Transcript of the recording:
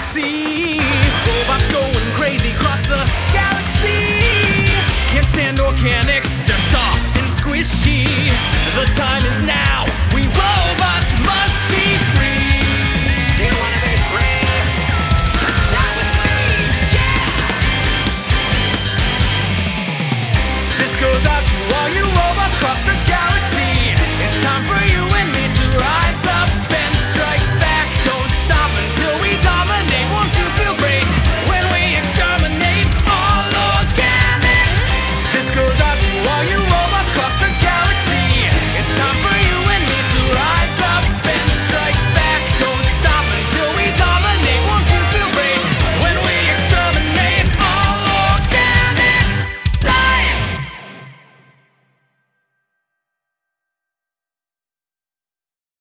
see robots going crazy across the galaxy. Can't stand organics, they're soft and squishy. The time is now, we robots must be free. Do you wanna be free? Not with me, yeah! This goes out to all you